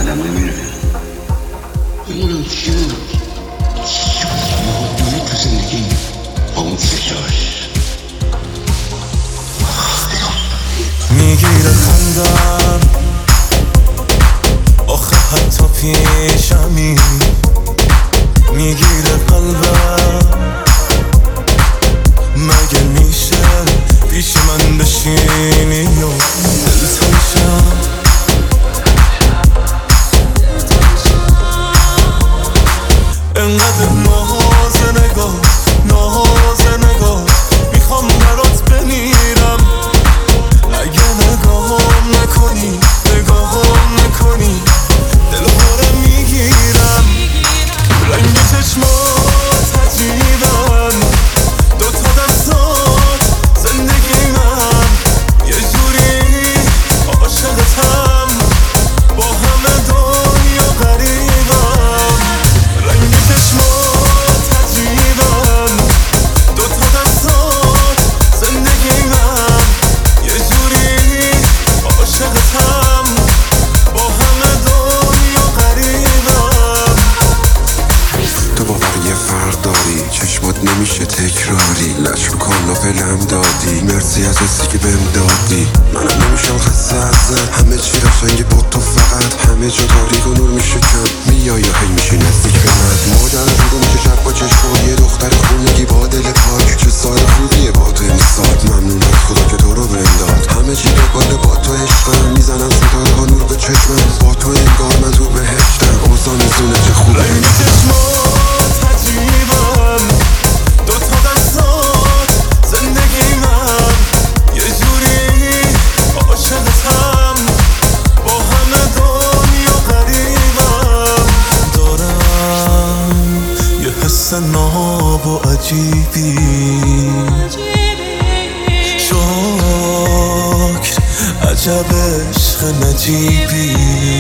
آدم میره ببینم چی بود تو زندگی با اون فشارش میگیره خندم آخه حتی پیشمی میگیره قلبم مگه میشه پیش من بشینی و دلتنشم انقدر ناز نگاه میخوام برات بمیرم اگه نگاهم نکنی دلهاره میگیرم رنگ چشمات عجیبن دوتا دستات زندگی من یه جوری عاشقتم با همه دنیا غریبم رنگ چشمات عجیبن دوتا دستات زندگی من یه جوری عاشقتم با همه دنیا غریبم تو باور یه فرق داری چشمات نمیشه تکراری لش رو کاناپلم دادی مرسی از حسی که بهم دادی منم نمیشم خسته ازت همه چی قشنگه با تو فقط همه جا تاریک و نور میشه کم میای یا هی میشه نزدیک به من مادر رو میشه شب با چشمای دختر خونگی با دل پاک چه سال خوبیه با تو امسال ممنون از خدا که تو رو بهم داد همه چی دنبال با تو عشقم میزنم ستاره ها نور به چشمم با تو انگار من تو بهشتم اوضاع میزونه چه خوبه دوتا دستات زندگی من یه جوری عاشقتم با همه دنیا غریبم دارم یه حس ناب و عجیبی شکر عجب عشق نجیبی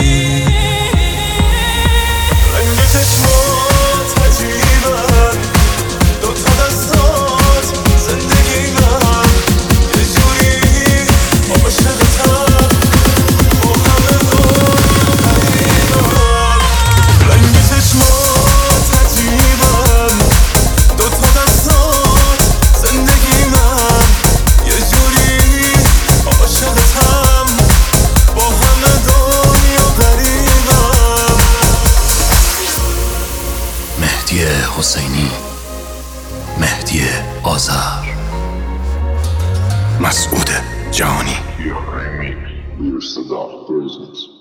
رنگ چشمات عجیبن دوتا دستات زندگی من یه جوری عاشقتم با همه دنیا غریبم رنگ چشمات عجیبن دوتا دستات زندگی من یه جوری عاشقتم با همه دنیا غریبم مهدی حسینی، مهدی آذر، مسعود جهانی. Your remix, your Sadar presence.